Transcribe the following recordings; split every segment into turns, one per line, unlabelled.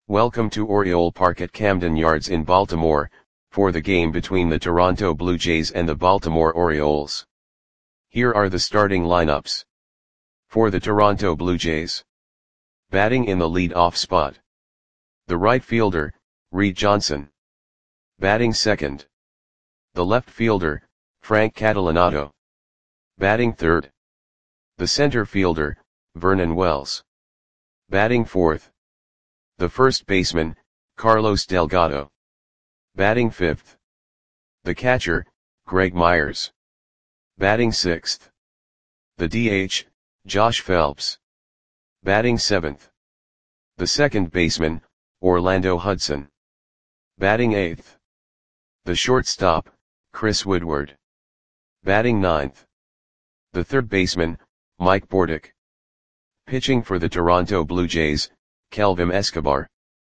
Welcome to Oriole Park at Camden Yards in Baltimore, for the game between the Toronto Blue Jays and the Baltimore Orioles. Here are the starting lineups. For the Toronto Blue Jays. Batting in the lead-off spot. The right fielder, Reed Johnson. Batting second. The left fielder, Frank Catalanotto. Batting third. The center fielder, Vernon Wells. Batting fourth. The first baseman, Carlos Delgado. Batting fifth. The catcher, Greg Myers. Batting sixth. The DH, Josh Phelps. Batting seventh. The second baseman, Orlando Hudson. Batting eighth. The shortstop, Chris Woodward. Batting ninth. The third baseman, Mike Bordick. Pitching for the Toronto Blue Jays, Kelvin Escobar.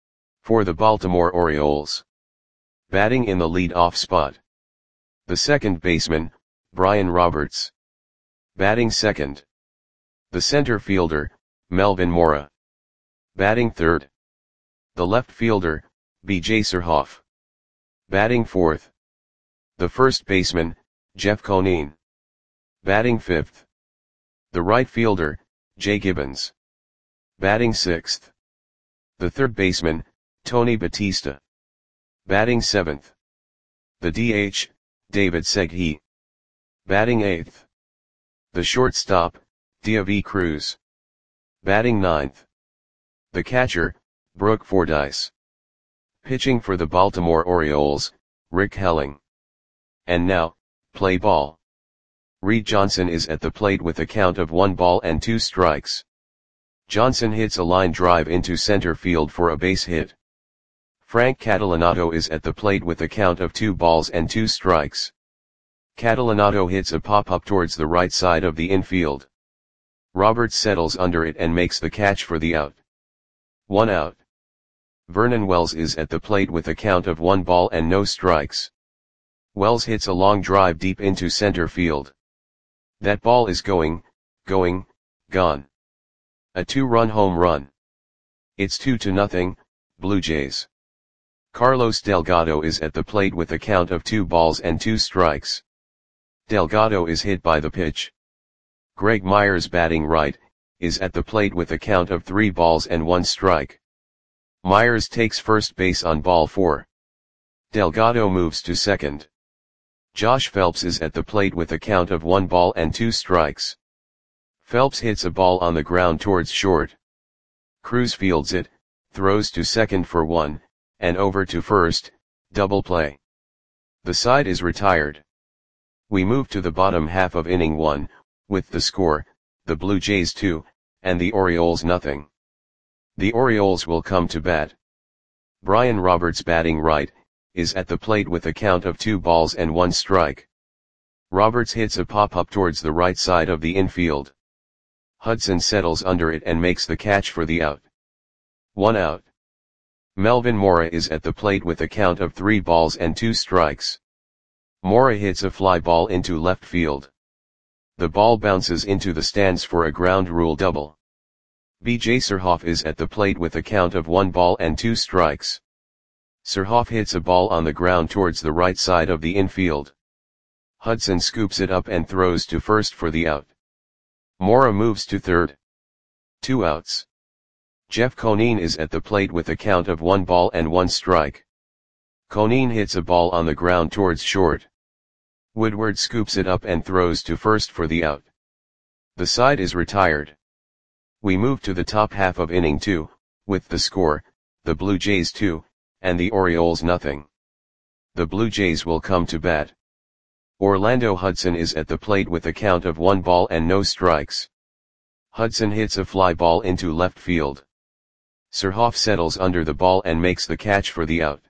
For the Baltimore Orioles. Batting in the lead-off spot. The second baseman, Brian Roberts. Batting second. The center fielder, Melvin Mora. Batting third. The left fielder, B.J. Surhoff. Batting fourth. The first baseman, Jeff Conine. Batting fifth. The right fielder, Jay Gibbons. Batting sixth. The third baseman, Tony Batista. Batting seventh. The DH, David Segui. Batting eighth. The shortstop, Diaby Cruz. Batting ninth. The catcher, Brooke Fordyce. Pitching for the Baltimore Orioles, Rick Helling. And now, play ball. Reed Johnson is at the plate with a count of 1 ball and 2 strikes. Johnson hits a line drive into center field for a base hit. Frank Catalanotto is at the plate with a count of 2 balls and 2 strikes. Catalanotto hits a pop-up towards the right side of the infield. Roberts settles under it and makes the catch for the out. 1 out. Vernon Wells is at the plate with a count of 1 ball and no strikes. Wells hits a long drive deep into center field. That ball is gone. A 2-run home run. It's 2-0, Blue Jays. Carlos Delgado is at the plate with a count of 2 balls and 2 strikes. Delgado is hit by the pitch. Greg Myers, batting right, is at the plate with a count of 3 balls and 1 strike. Myers takes first base on ball 4. Delgado moves to second. Josh Phelps is at the plate with a count of 1 ball and 2 strikes. Phelps hits a ball on the ground towards short. Cruz fields it, throws to second for 1, and over to first, double play. The side is retired. We move to the bottom half of inning 1, with the score, the Blue Jays 2, and the Orioles nothing. The Orioles will come to bat. Brian Roberts, batting right, is at the plate with a count of 2 balls and 1 strike. Roberts hits a pop-up towards the right side of the infield. Hudson settles under it and makes the catch for the out. 1 out. Melvin Mora is at the plate with a count of 3 balls and 2 strikes. Mora hits a fly ball into left field. The ball bounces into the stands for a ground rule double. B.J. Surhoff is at the plate with a count of 1 ball and 2 strikes. Surhoff hits a ball on the ground towards the right side of the infield. Hudson scoops it up and throws to first for the out. Mora moves to third. 2 outs. Jeff Conine is at the plate with a count of 1 ball and 1 strike. Conine hits a ball on the ground towards short. Woodward scoops it up and throws to first for the out. The side is retired. We move to the top half of inning 2, with the score, the Blue Jays 2, and the Orioles nothing. The Blue Jays will come to bat. Orlando Hudson is at the plate with a count of 1 ball and no strikes. Hudson hits a fly ball into left field. Surhoff settles under the ball and makes the catch for the out.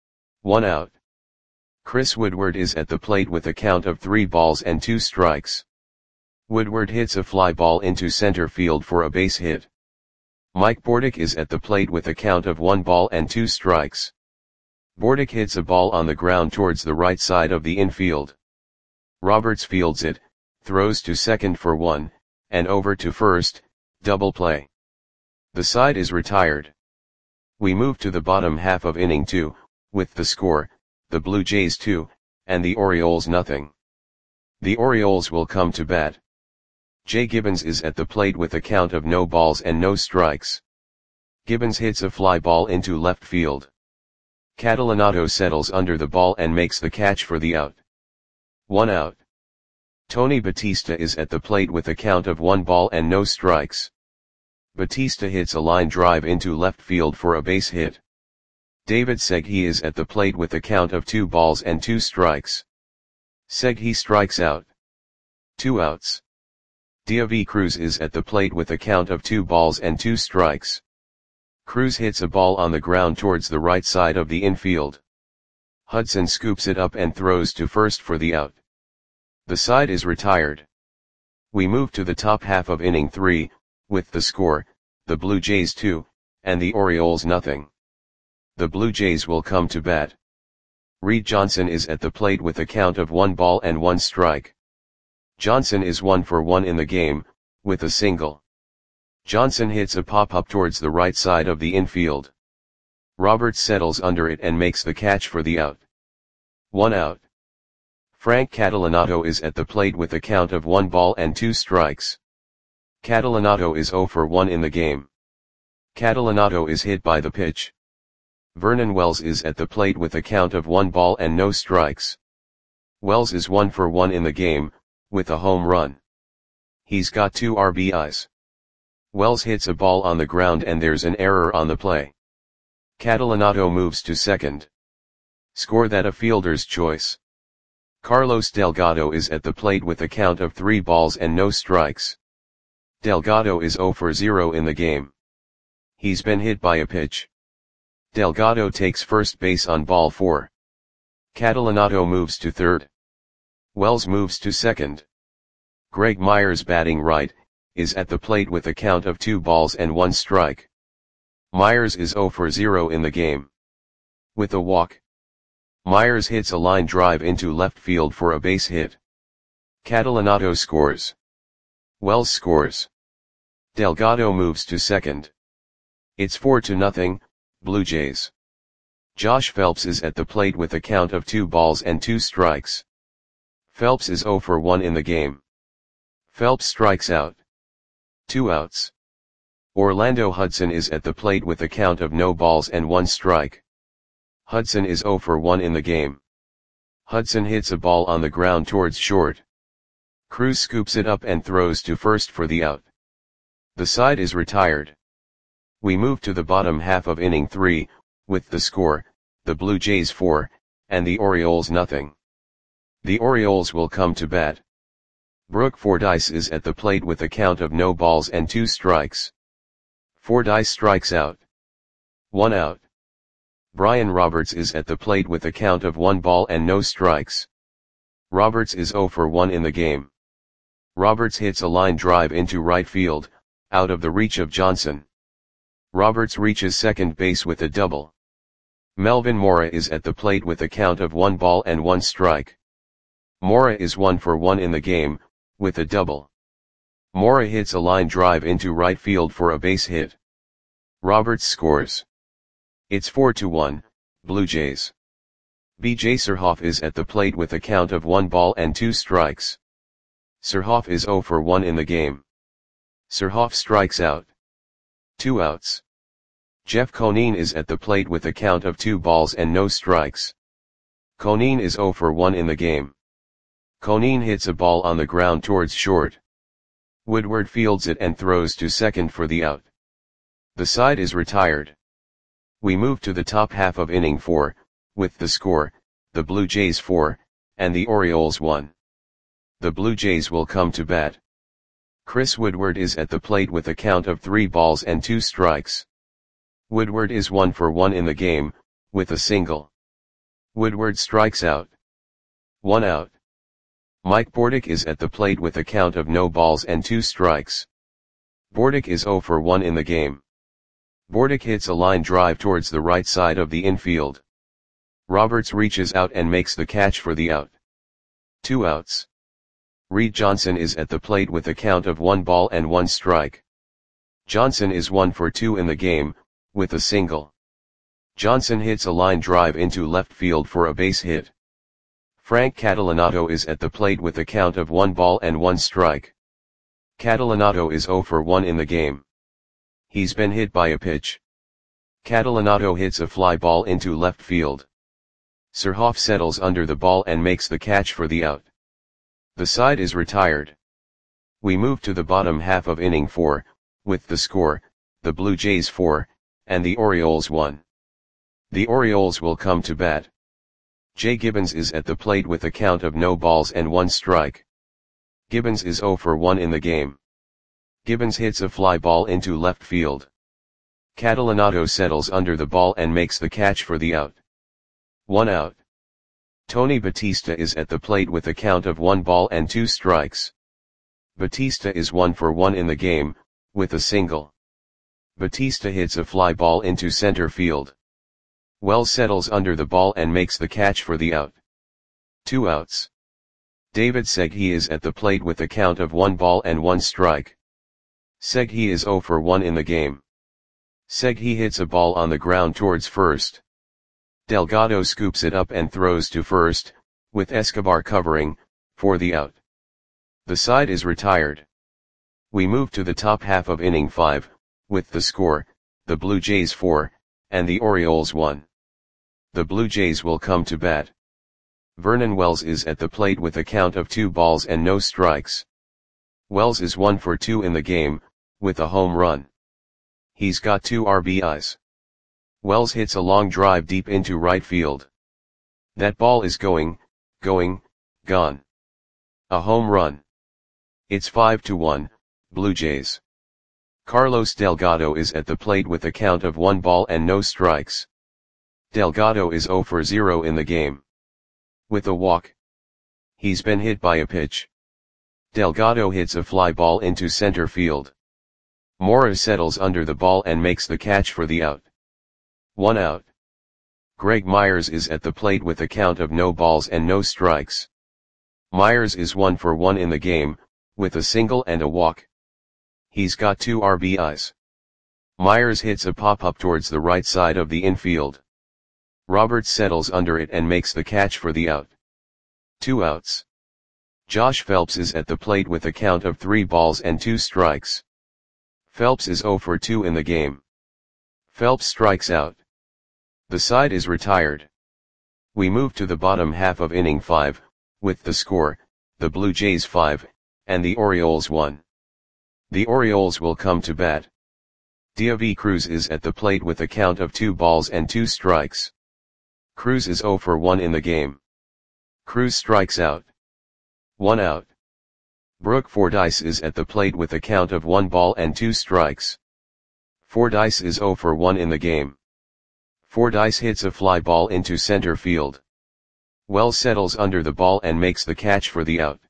1 out. Chris Woodward is at the plate with a count of 3 balls and 2 strikes. Woodward hits a fly ball into center field for a base hit. Mike Bordick is at the plate with a count of 1 ball and 2 strikes. Bordick hits a ball on the ground towards the right side of the infield. Roberts fields it, throws to second for 1, and over to first, double play. The side is retired. We move to the bottom half of inning 2, with the score, the Blue Jays 2, and the Orioles nothing. The Orioles will come to bat. Jay Gibbons is at the plate with a count of no balls and no strikes. Gibbons hits a fly ball into left field. Catalanato settles under the ball and makes the catch for the out. 1 out. Tony Batista is at the plate with a count of 1 ball and no strikes. Batista hits a line drive into left field for a base hit. David Segui is at the plate with a count of 2 balls and 2 strikes. Segui strikes out. 2 outs. Deivi Cruz is at the plate with a count of 2 balls and 2 strikes. Cruz hits a ball on the ground towards the right side of the infield. Hudson scoops it up and throws to first for the out. The side is retired. We move to the top half of inning 3, with the score, the Blue Jays 2, and the Orioles nothing. The Blue Jays will come to bat. Reed Johnson is at the plate with a count of 1 ball and 1 strike. Johnson is 1 for 1 in the game, with a single. Johnson hits a pop-up towards the right side of the infield. Roberts settles under it and makes the catch for the out. 1 out. Frank Catalanato is at the plate with a count of 1 ball and 2 strikes. Catalanato is 0 for 1 in the game. Catalanato is hit by the pitch. Vernon Wells is at the plate with a count of 1 ball and no strikes. Wells is 1 for 1 in the game, with a home run. He's got 2 RBIs. Wells hits a ball on the ground and there's an error on the play. Catalanato moves to second. Score that a fielder's choice. Carlos Delgado is at the plate with a count of 3 balls and no strikes. Delgado is 0 for 0 in the game. He's been hit by a pitch. Delgado takes first base on ball 4. Catalanato moves to third. Wells moves to second. Greg Myers, batting right, is at the plate with a count of 2 balls and 1 strike. Myers is 0 for 0 in the game. With a walk. Myers hits a line drive into left field for a base hit. Catalanato scores. Wells scores. Delgado moves to second. It's 4-0, Blue Jays. Josh Phelps is at the plate with a count of 2 balls and 2 strikes. Phelps is 0 for 1 in the game. Phelps strikes out. 2 outs. Orlando Hudson is at the plate with a count of no balls and 1 strike. Hudson is 0 for 1 in the game. Hudson hits a ball on the ground towards short. Cruz scoops it up and throws to first for the out. The side is retired. We move to the bottom half of inning 3, with the score, the Blue Jays 4, and the Orioles nothing. The Orioles will come to bat. Brooke Fordyce is at the plate with a count of no balls and 2 strikes. Fordyce strikes out. 1 out. Brian Roberts is at the plate with a count of 1 ball and no strikes. Roberts is 0 for 1 in the game. Roberts hits a line drive into right field, out of the reach of Johnson. Roberts reaches second base with a double. Melvin Mora is at the plate with a count of 1 ball and 1 strike. Mora is 1 for 1 in the game, with a double. Mora hits a line drive into right field for a base hit. Roberts scores. It's 4-1, Blue Jays. B.J. Surhoff is at the plate with a count of 1 ball and 2 strikes. Surhoff is 0 for 1 in the game. Surhoff strikes out. 2 outs. Jeff Conine is at the plate with a count of 2 balls and no strikes. Conine is 0 for 1 in the game. Conine hits a ball on the ground towards short. Woodward fields it and throws to second for the out. The side is retired. We move to the top half of inning 4, with the score, the Blue Jays 4, and the Orioles 1. The Blue Jays will come to bat. Chris Woodward is at the plate with a count of 3 balls and 2 strikes. Woodward is 1 for 1 in the game, with a single. Woodward strikes out. 1 out. Mike Bordick is at the plate with a count of no balls and 2 strikes. Bordick is 0 for 1 in the game. Bordick hits a line drive towards the right side of the infield. Roberts reaches out and makes the catch for the out. 2 outs. Reed Johnson is at the plate with a count of 1 ball and 1 strike. Johnson is 1 for 2 in the game, with a single. Johnson hits a line drive into left field for a base hit. Frank Catalanato is at the plate with a count of 1 ball and 1 strike. Catalanato is 0 for 1 in the game. He's been hit by a pitch. Catalanato hits a fly ball into left field. Surhoff settles under the ball and makes the catch for the out. The side is retired. We move to the bottom half of inning 4, with the score, the Blue Jays 4, and the Orioles 1. The Orioles will come to bat. Jay Gibbons is at the plate with a count of no balls and 1 strike. Gibbons is 0 for 1 in the game. Gibbons hits a fly ball into left field. Catalanato settles under the ball and makes the catch for the out. 1 out. Tony Batista is at the plate with a count of 1 ball and 2 strikes. Batista is 1 for 1 in the game, with a single. Batista hits a fly ball into center field. Wells settles under the ball and makes the catch for the out. 2 outs. David Segui is at the plate with a count of 1 ball and 1 strike. Segui is 0 for 1 in the game. Segui hits a ball on the ground towards first. Delgado scoops it up and throws to first, with Escobar covering, for the out. The side is retired. We move to the top half of inning 5, with the score, the Blue Jays 4, and the Orioles 1. The Blue Jays will come to bat. Vernon Wells is at the plate with a count of 2 balls and no strikes. Wells is 1 for 2 in the game, with a home run. He's got 2 RBIs. Wells hits a long drive deep into right field. That ball is gone. A home run. It's 5-1, Blue Jays. Carlos Delgado is at the plate with a count of 1 ball and no strikes. Delgado is 0 for 0 in the game. With a walk. He's been hit by a pitch. Delgado hits a fly ball into center field. Mora settles under the ball and makes the catch for the out. 1 out. Greg Myers is at the plate with a count of no balls and no strikes. Myers is 1 for 1 in the game, with a single and a walk. He's got 2 RBIs. Myers hits a pop-up towards the right side of the infield. Roberts settles under it and makes the catch for the out. 2 outs. Josh Phelps is at the plate with a count of 3 balls and 2 strikes. Phelps is 0 for 2 in the game. Phelps strikes out. The side is retired. We move to the bottom half of inning 5, with the score, the Blue Jays 5, and the Orioles 1. The Orioles will come to bat. Deivi Cruz is at the plate with a count of 2 balls and 2 strikes. Cruz is 0 for 1 in the game. Cruz strikes out. 1 out. Brooke Fordyce is at the plate with a count of 1 ball and 2 strikes. Fordyce is 0 for 1 in the game. Fordyce hits a fly ball into center field. Wells settles under the ball and makes the catch for the out.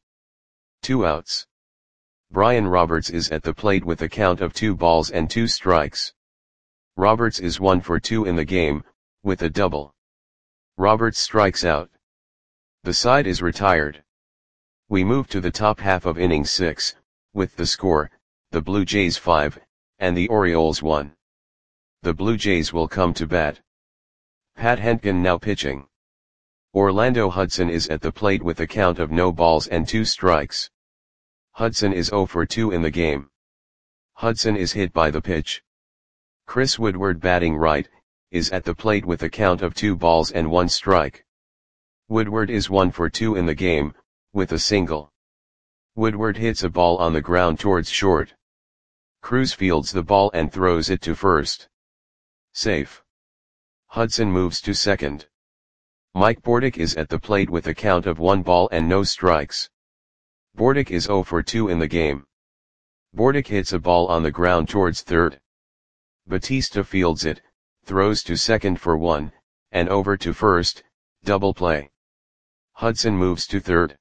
2 outs. Brian Roberts is at the plate with a count of 2 balls and 2 strikes. Roberts is 1 for 2 in the game, with a double. Roberts strikes out. The side is retired. We move to the top half of inning 6, with the score, the Blue Jays 5, and the Orioles 1. The Blue Jays will come to bat. Pat Hentgen now pitching. Orlando Hudson is at the plate with a count of no balls and 2 strikes. Hudson is 0 for 2 in the game. Hudson is hit by the pitch. Chris Woodward batting right, is at the plate with a count of 2 balls and 1 strike. Woodward is 1 for 2 in the game, with a single. Woodward hits a ball on the ground towards short. Cruz fields the ball and throws it to first. Safe. Hudson moves to second. Mike Bordick is at the plate with a count of 1 ball and no strikes. Bordick is 0 for 2 in the game. Bordick hits a ball on the ground towards third. Batista fields it, throws to second for 1, and over to first, double play. Hudson moves to third.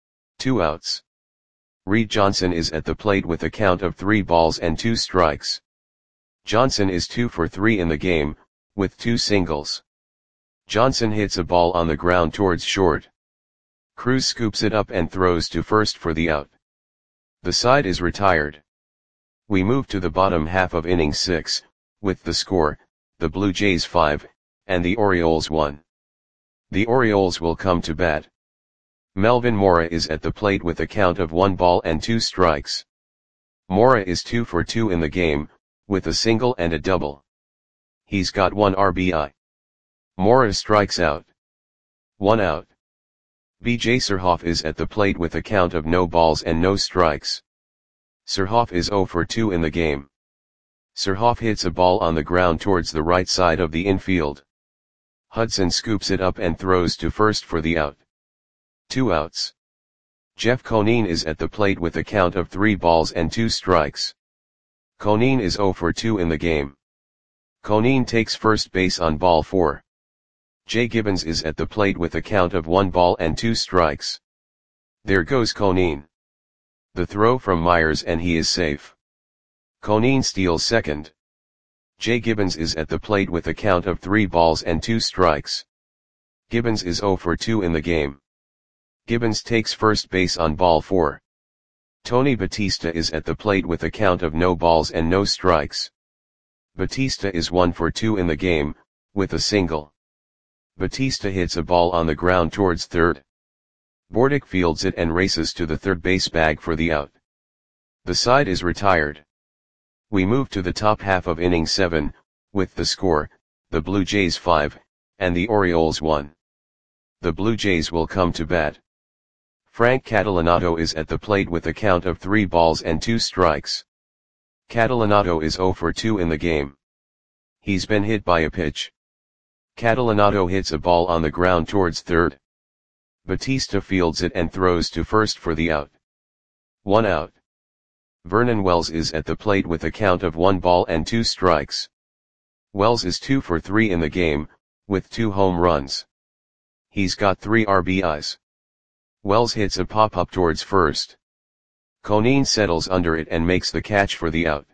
2 outs. Reed Johnson is at the plate with a count of 3 balls and 2 strikes. Johnson is 2 for 3 in the game, with 2 singles. Johnson hits a ball on the ground towards short. Cruz scoops it up and throws to first for the out. The side is retired. We move to the bottom half of inning 6, with the score, the Blue Jays 5, and the Orioles won. The Orioles will come to bat. Melvin Mora is at the plate with a count of 1 ball and 2 strikes. Mora is 2 for 2 in the game, with a single and a double. He's got 1 RBI. Mora strikes out. 1 out. B.J. Surhoff is at the plate with a count of no balls and no strikes. Surhoff is 0 for 2 in the game. Surhoff hits a ball on the ground towards the right side of the infield. Hudson scoops it up and throws to first for the out. 2 outs. Jeff Conine is at the plate with a count of 3 balls and 2 strikes. Conine is 0 for 2 in the game. Conine takes first base on ball 4. Jay Gibbons is at the plate with a count of 1 ball and 2 strikes. There goes Conine. The throw from Myers and he is safe. Conine steals second. Jay Gibbons is at the plate with a count of 3 balls and 2 strikes. Gibbons is 0 for 2 in the game. Gibbons takes first base on ball 4. Tony Batista is at the plate with a count of no balls and no strikes. Batista is 1 for 2 in the game, with a single. Batista hits a ball on the ground towards third. Bordick fields it and races to the third base bag for the out. The side is retired. We move to the top half of inning 7, with the score, the Blue Jays 5, and the Orioles 1. The Blue Jays will come to bat. Frank Catalanotto is at the plate with a count of 3 balls and 2 strikes. Catalanotto is 0 for 2 in the game. He's been hit by a pitch. Catalanotto hits a ball on the ground towards third. Batista fields it and throws to first for the out. 1 out. Vernon Wells is at the plate with a count of 1 ball and 2 strikes. Wells is 2 for 3 in the game, with 2 home runs. He's got 3 RBIs. Wells hits a pop-up towards first. Conine settles under it and makes the catch for the out.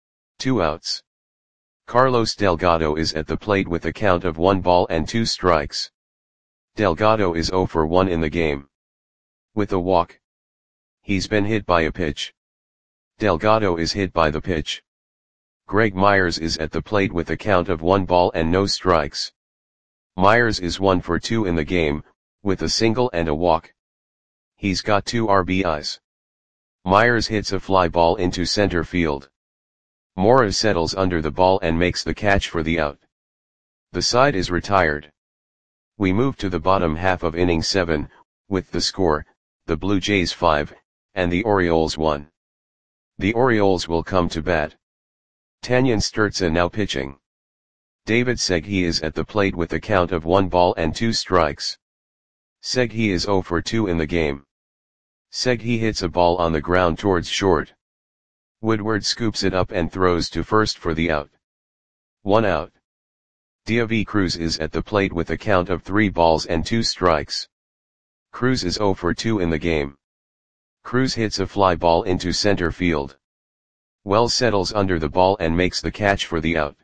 2 outs. Carlos Delgado is at the plate with a count of 1 ball and 2 strikes. Delgado is 0 for 1 in the game. With a walk. He's been hit by a pitch. Delgado is hit by the pitch. Greg Myers is at the plate with a count of 1 ball and no strikes. Myers is 1 for 2 in the game, with a single and a walk. He's got 2 RBIs. Myers hits a fly ball into center field. Mora settles under the ball and makes the catch for the out. The side is retired. We move to the bottom half of inning 7, with the score, the Blue Jays 5, and the Orioles 1. The Orioles will come to bat. Tanyan Sturtze now pitching. David Segui is at the plate with a count of 1 ball and 2 strikes. Segui is 0 for 2 in the game. Segui hits a ball on the ground towards short. Woodward scoops it up and throws to first for the out. 1 out. Deivi Cruz is at the plate with a count of 3 balls and 2 strikes. Cruz is 0 for 2 in the game. Cruz hits a fly ball into center field. Wells settles under the ball and makes the catch for the out.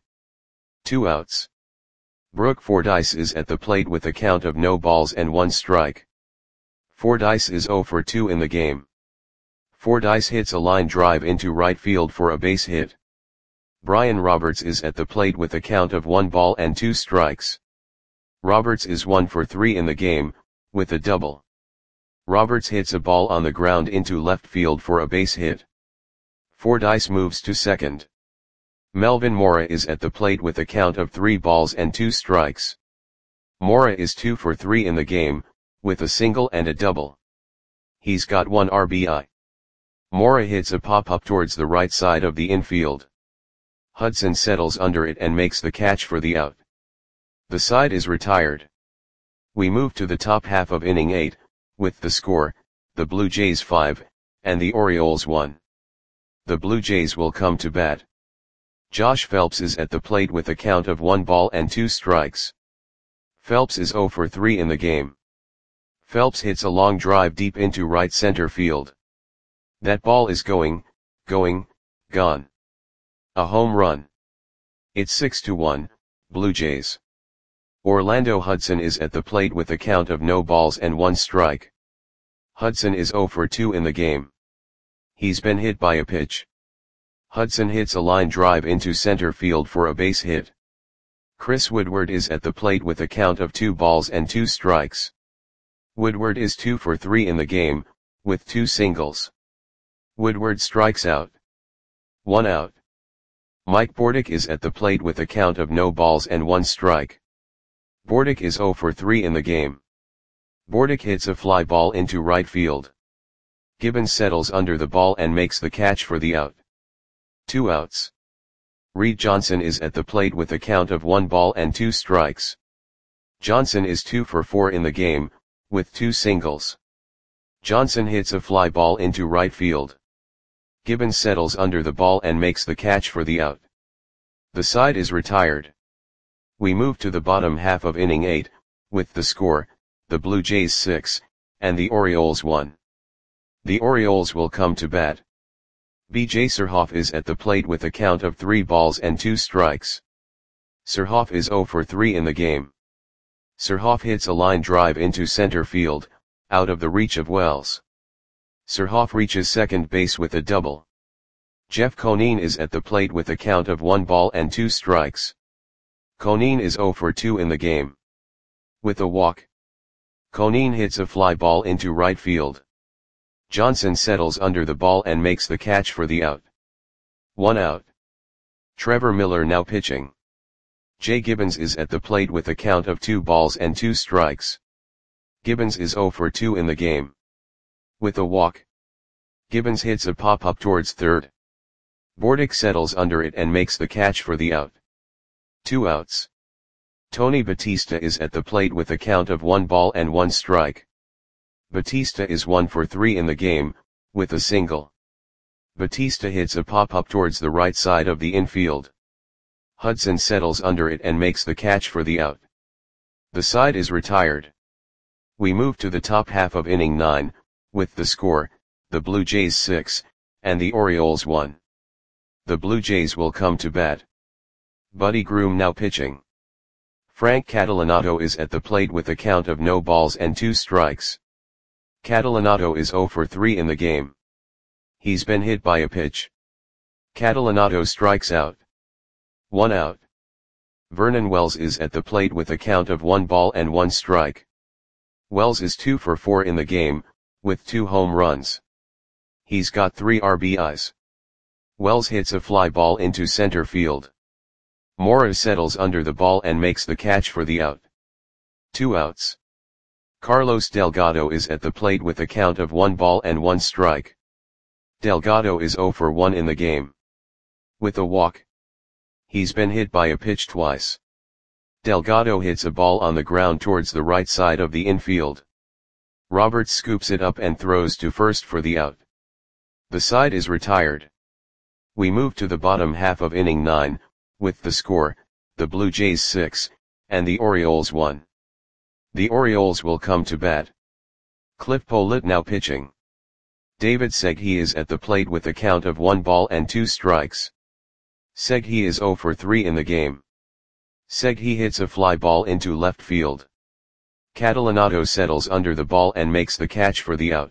2 outs. Brooke Fordyce is at the plate with a count of no balls and 1 strike. Fordyce is 0 for 2 in the game. Fordyce hits a line drive into right field for a base hit. Brian Roberts is at the plate with a count of 1 ball and 2 strikes. Roberts is 1 for 3 in the game, with a double. Roberts hits a ball on the ground into left field for a base hit. Fordyce moves to second. Melvin Mora is at the plate with a count of 3 balls and 2 strikes. Mora is 2 for 3 in the game, with a single and a double. He's got 1 RBI. Mora hits a pop-up towards the right side of the infield. Hudson settles under it and makes the catch for the out. The side is retired. We move to the top half of inning 8, with the score, the Blue Jays 5, and the Orioles 1. The Blue Jays will come to bat. Josh Phelps is at the plate with a count of 1 ball and 2 strikes. Phelps is 0 for 3 in the game. Phelps hits a long drive deep into right center field. That ball is gone. A home run. It's 6-1, Blue Jays. Orlando Hudson is at the plate with a count of no balls and 1 strike. Hudson is 0 for 2 in the game. He's been hit by a pitch. Hudson hits a line drive into center field for a base hit. Chris Woodward is at the plate with a count of 2 balls and 2 strikes. Woodward is 2 for 3 in the game, with 2 singles. Woodward strikes out. 1 out. Mike Bordick is at the plate with a count of no balls and 1 strike. Bordick is 0 for 3 in the game. Bordick hits a fly ball into right field. Gibbons settles under the ball and makes the catch for the out. 2 outs. Reed Johnson is at the plate with a count of 1 ball and 2 strikes. Johnson is 2 for 4 in the game, with 2 singles. Johnson hits a fly ball into right field. Gibbons settles under the ball and makes the catch for the out. The side is retired. We move to the bottom half of inning 8, with the score, the Blue Jays 6, and the Orioles 1. The Orioles will come to bat. B.J. Surhoff is at the plate with a count of 3 balls and 2 strikes. Surhoff is 0 for 3 in the game. Surhoff hits a line drive into center field, out of the reach of Wells. Surhoff reaches second base with a double. Jeff Conine is at the plate with a count of 1 ball and 2 strikes. Conine is 0 for 2 in the game. With a walk, Conine hits a fly ball into right field. Johnson settles under the ball and makes the catch for the out. 1 out. Trevor Miller now pitching. Jay Gibbons is at the plate with a count of 2 balls and 2 strikes. Gibbons is 0 for 2 in the game. With a walk, Gibbons hits a pop-up towards third. Bordick settles under it and makes the catch for the out. 2 outs. Tony Batista is at the plate with a count of 1 ball and 1 strike. Batista is 1 for 3 in the game, with a single. Batista hits a pop-up towards the right side of the infield. Hudson settles under it and makes the catch for the out. The side is retired. We move to the top half of inning 9, with the score, the Blue Jays 6, and the Orioles 1. The Blue Jays will come to bat. Buddy Groom now pitching. Frank Catalanato is at the plate with a count of no balls and 2 strikes. Catalanato is 0 for 3 in the game. He's been hit by a pitch. Catalanato strikes out. 1 out. Vernon Wells is at the plate with a count of 1 ball and 1 strike. Wells is 2 for 4 in the game, with 2 home runs. He's got 3 RBIs. Wells hits a fly ball into center field. Mora settles under the ball and makes the catch for the out. 2 outs. Carlos Delgado is at the plate with a count of 1 ball and 1 strike. Delgado is 0 for 1 in the game. With a walk, he's been hit by a pitch twice. Delgado hits a ball on the ground towards the right side of the infield. Roberts scoops it up and throws to first for the out. The side is retired. We move to the bottom half of inning 9, with the score, the Blue Jays 6, and the Orioles 1. The Orioles will come to bat. Cliff Pollitt now pitching. David Segui is at the plate with a count of 1 ball and 2 strikes. Segui is 0 for 3 in the game. Segui hits a fly ball into left field. Catalanato settles under the ball and makes the catch for the out.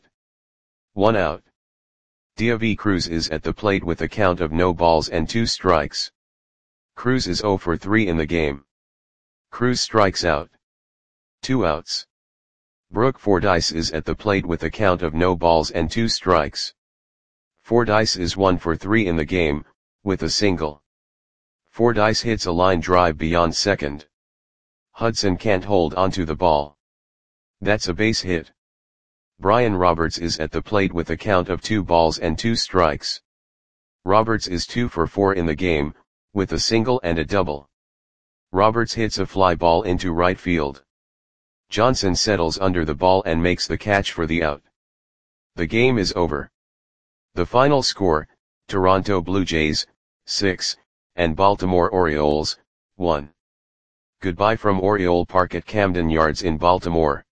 1 out. Deivi Cruz is at the plate with a count of no balls and 2 strikes. Cruz is 0 for 3 in the game. Cruz strikes out. 2 outs. Brooke Fordyce is at the plate with a count of no balls and 2 strikes. Fordyce is 1 for 3 in the game, with a single. Fordyce hits a line drive beyond second. Hudson can't hold onto the ball. That's a base hit. Brian Roberts is at the plate with a count of 2 balls and 2 strikes. Roberts is 2 for 4 in the game, with a single and a double. Roberts hits a fly ball into right field. Johnson settles under the ball and makes the catch for the out. The game is over. The final score, Toronto Blue Jays, 6, and Baltimore Orioles, 1. Goodbye from Oriole Park at Camden Yards in Baltimore.